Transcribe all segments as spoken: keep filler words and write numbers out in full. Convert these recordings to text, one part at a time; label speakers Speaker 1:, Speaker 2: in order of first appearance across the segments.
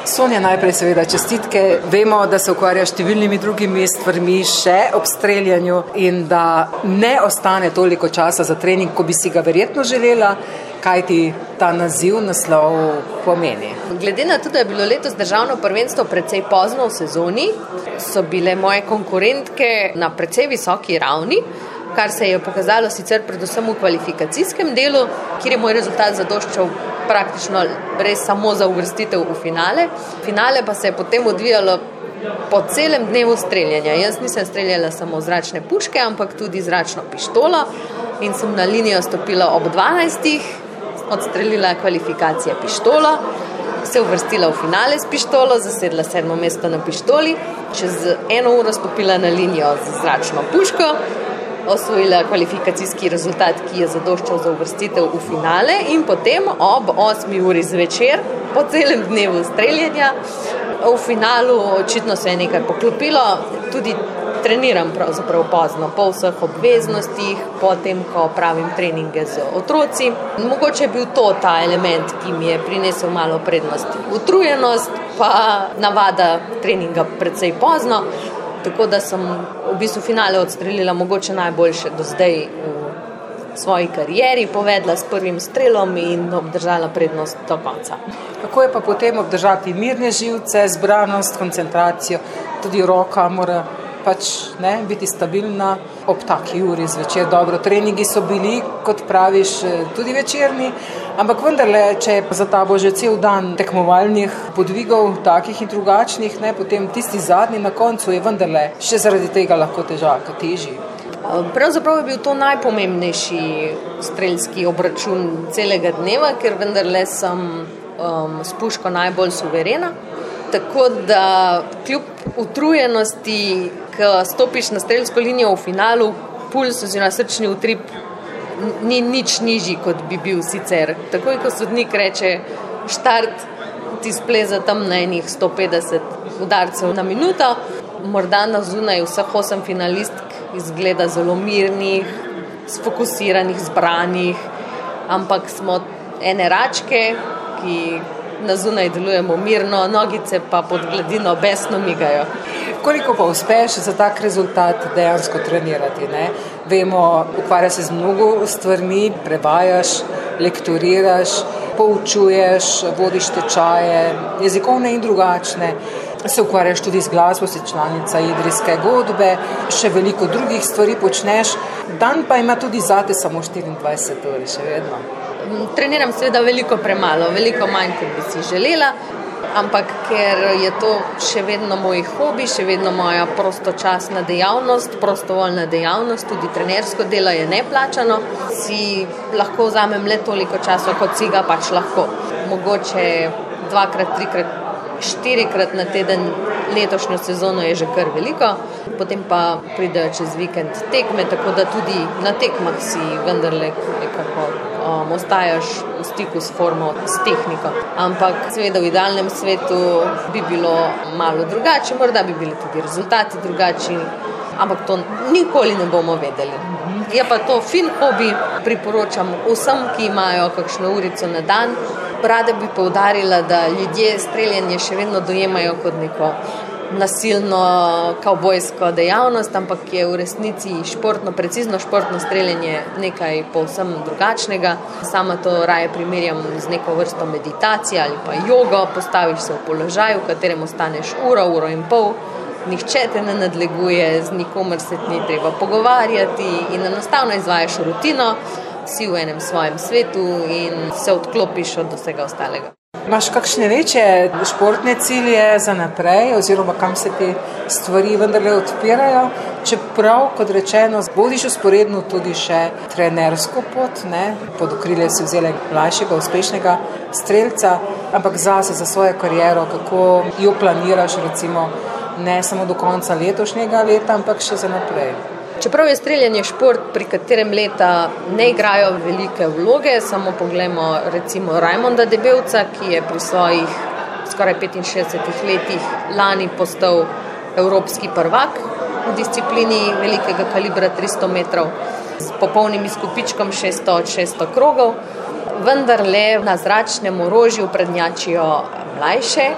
Speaker 1: Sonja, najprej seveda čestitke. Vemo, da se ukvarja številnimi drugimi stvarmi še ob streljanju in da ne ostane toliko časa za trening, ko bi si ga verjetno želela. Kaj ti ta naziv, naslov pomeni?
Speaker 2: Glede na to, da je bilo letos državno prvenstvo precej pozno v sezoni, so bile moje konkurentke na precej visoki ravni, kar se je pokazalo sicer predvsem v kvalifikacijskem delu, kjer je moj rezultat zadoščal praktično res samo za uvrstitev v finale. Finale pa se je potem odvijalo po celem dnevu streljanja. Jaz nisem streljala samo zračne puške, ampak tudi zračno pištolo in sem na linijo stopila ob dvanajstih, odstrelila kvalifikacije pištolo, se uvrstila v finale s pištolo, zasedla sedmo mesto na pištoli, čez eno uro stopila na linijo z zračno puško, osvojila kvalifikacijski rezultat, ki je zadoščal za uvrstitev v finale in potem ob osmi uri zvečer, po celem dnevu streljanja, v finalu očitno se je nekaj poklopilo, tudi treniram pravzaprav pozno, po vseh obveznostih, potem, ko pravim treninge z otroci. Mogoče je bil to ta element, ki mi je prinesel malo prednost. Utrujenost pa navada treninga precej pozno, tako da sem v bistvu finale odstrelila mogoče najboljše do zdaj v svoji karieri, povedla s prvim strelom in obdržala prednost do konca.
Speaker 1: Kako je pa potem obdržati mirne živce, zbranost, koncentracijo, tudi roka mora pač ne, biti stabilna ob taki uri zvečer. Dobro, treningi so bili, kot praviš, tudi večerni, ampak vendarle, če je za tabo že cel dan tekmovalnih podvigov, takih in drugačnih, ne, potem tisti zadnji na koncu je vendarle še zaradi tega lahko težak, težji.
Speaker 2: Pravzaprav je bil to najpomembnejši strelski obračun celega dneva, ker vendarle sem um, s puško najbolj suverena. Tako da kljub utrujenosti, ko stopiš na strelsko linijo v finalu, puls oziroma srčni utrip ni nič nižji, kot bi bil sicer. Takoj, ko sodnik reče štart, ti spleza tam na enih sto petdeset udarcev na minuto. Morda na zunaj vseh osem finalistk izgleda zelo mirnih, sfokusiranih, zbranih, ampak smo ene račke, ki na zunaj delujemo mirno, nogice pa pod gladino besno migajo.
Speaker 1: Koliko pa uspeš za tak rezultat dejansko trenirati, ne? Vemo, ukvarja se z mnogo stvarmi, prevajaš, lektoriraš, poučuješ, vodiš tečaje, jezikovne in drugačne. Se ukvarjaš tudi z glasbo, si članica Idrijske godbe, še veliko drugih stvari počneš. Dan pa ima tudi zate samo štiriindvajset ur, še vedno.
Speaker 2: Treniram seveda veliko premalo, veliko manj, kot bi si želela, ampak ker je to še vedno moj hobi, še vedno moja prostočasna dejavnost, prostovoljna dejavnost, tudi trenersko delo je neplačano, si lahko vzamem le toliko časa, kot si ga pač lahko. Mogoče dvakrat, trikrat, štirikrat na teden letošnjo sezono je že kar veliko, potem pa pridejo čez vikend tekme, tako da tudi na tekmah si vendarle nekako um, ostajaš v stiku s formo, s tehniko. Ampak seveda v idealnem svetu bi bilo malo drugače, morda bi bili tudi rezultati drugačni, ampak to nikoli ne bomo vedeli. Je pa to fin hobi, priporočam vsem, ki imajo kakšno urico na dan. Rada bi poudarila, da ljudje streljanje še vedno dojemajo kot neko nasilno kavbojsko dejavnost, ampak je v resnici športno, precizno športno streljanje nekaj povsem drugačnega. Sama to raje primerjam z neko vrsto meditacije ali pa jogo, postaviš se v položaj, v katerem ostaneš uro, uro in pol, nihče te ne nadleguje, z nikomer se ni treba pogovarjati in enostavno izvajaš rutino, si v enem svojem svetu in se odklopiš od vsega ostalega.
Speaker 1: Imaš kakšne večje športne cilje za naprej oziroma kam se te stvari vendarle odpirajo? Čeprav, kot rečeno, vodiš usporedno tudi še trenersko pot, ne? Pod okrilje si vzela mlajšega, uspešnega strelca, ampak zase, za svojo kariero, kako jo planiraš, recimo, ne samo do konca letošnjega leta, ampak še za naprej?
Speaker 2: Čeprav je streljanje šport, pri katerem leta ne igrajo velike vloge, samo poglejmo recimo Rajmonda Debevca, ki je pri svojih skoraj petinšestdesetih letih lani postal evropski prvak v disciplini velikega kalibra tristo metrov s popolnim izkupičkom šeststo od šeststo krogov. Vendarle na zračnem orožju prednjačijo mlajše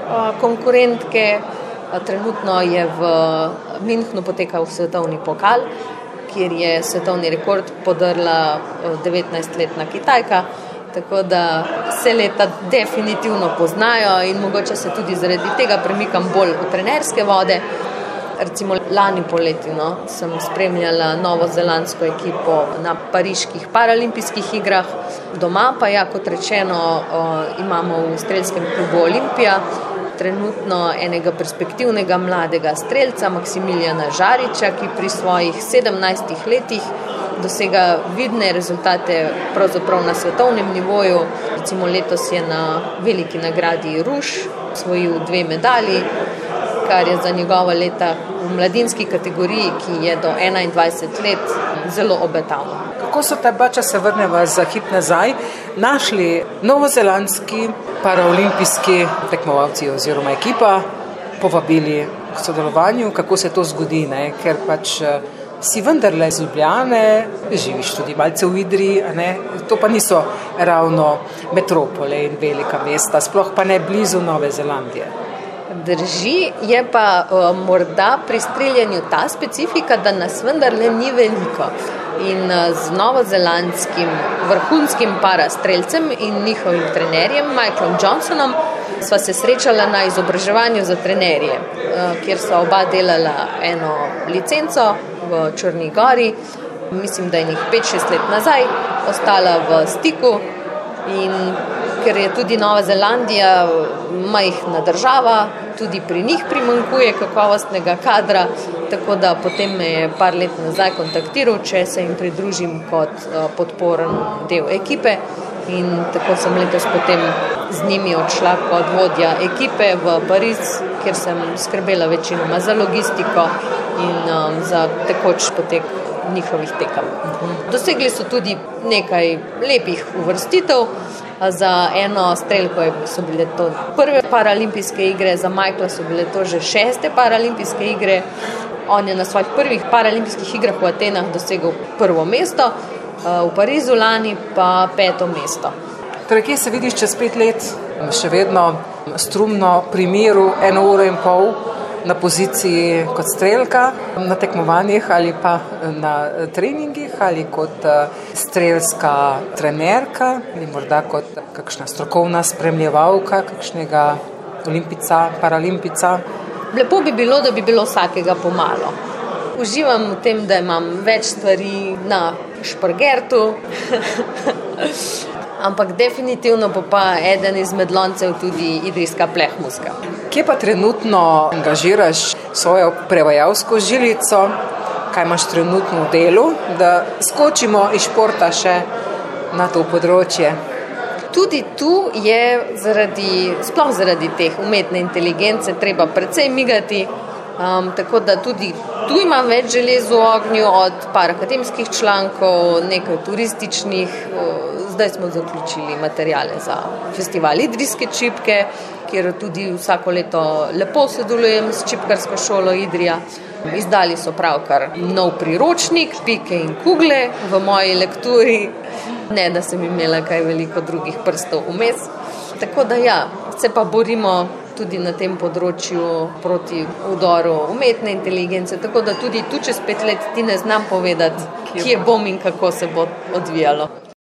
Speaker 2: konkurentke. Trenutno je v Münchnu potekal svetovni pokal, kjer je svetovni rekord podrla devetnajstletna Kitajka, tako da se leta definitivno poznajo in mogoče se tudi zaradi tega premikam bolj v trenerske vode. Recimo lani poleti no, sem spremljala novozelandsko ekipo na pariških paralimpijskih igrah. Doma pa ja, kot rečeno, imamo v strelskem klubu Olimpija trenutno enega perspektivnega mladega strelca Maksimilijana Žariča, ki pri svojih sedemnajstih letih dosega vidne rezultate pravzaprav na svetovnem nivoju. Recimo letos je na veliki nagradi Ruš osvojil dve medalji, kar je za njegova leta v mladinski kategoriji, ki je do enaindvajset let, zelo obetavno.
Speaker 1: Kako so teba, če se vrneva za hip nazaj, našli novozelandski paraolimpijski tekmovalci oziroma ekipa, povabili k sodelovanju, kako se to zgodi, ne? Ker pač si vendarle iz Ljubljane, živiš tudi malce v Idriji, ne? To pa niso ravno metropole in velika mesta, sploh pa ne blizu Nove Zelandije.
Speaker 2: Drži, je pa uh, morda pri streljanju ta specifika, da nas vendarle ni veliko. In uh, z novozelandskim vrhunskim parastrelcem in njihovim trenerjem Michaelom Johnsonom sva se srečala na izobraževanju za trenerje, uh, kjer sva oba delala eno licenco v Črni Gori. Mislim, da je njih pet šest let nazaj ostala v stiku. In ker je tudi Nova Zelandija majhna država, tudi pri njih primanjkuje kakovostnega kadra, tako da potem me je par let nazaj kontaktiral, če se jim pridružim kot podporen del ekipe. In tako sem letos potem z njimi odšla kot vodja ekipe v Pariz, kjer sem skrbela večinoma za logistiko in um, za tekoč potek njihovih tekem. Dosegli so tudi nekaj lepih uvrstitev. Za eno strelko so bile to prve paralimpijske igre, za Michaela so bile to že šeste paralimpijske igre. On je na svojih prvih paralimpijskih igrah v Atenah dosegel prvo mesto, v Parizu lani pa peto mesto.
Speaker 1: Torej, kje se vidiš čez pet let? Še vedno strumno pri miru, eno uro in pol na poziciji kot strelka na tekmovanjih ali pa na treningih ali kot strelska trenerka ali morda kot kakšna strokovna spremljevalka kakšnega olimpica, paralimpica.
Speaker 2: Lepo bi bilo, da bi bilo vsakega pomalo. Uživam v tem, da imam več stvari na špargertu, ampak definitivno bo pa eden izmed loncev tudi idrijska plehmuska.
Speaker 1: Kje pa trenutno angažiraš svojo prevajalsko žilico? Kaj imaš trenutno v delu, da skočimo iz športa še na to področje?
Speaker 2: Tudi tu je zaradi, sploh zaradi teh umetne inteligence treba precej migati, um, tako da tudi tu imam več želez v ognju, od par akademskih člankov, nekaj turističnih. Zdaj smo zaključili materijale za festival Idrijske čipke, kjer tudi vsako leto lepo sodelujem s čipkarsko šolo Idrija. Izdali so pravkar nov priročnik, pike in kugle v moji lekturi. Ne, da sem imela kaj veliko drugih prstov vmes. Tako da ja, se pa borimo tudi na tem področju proti vdoru umetne inteligence, tako da tudi tu čez pet let ti ne znam povedati, kje bom in kako se bo odvijalo.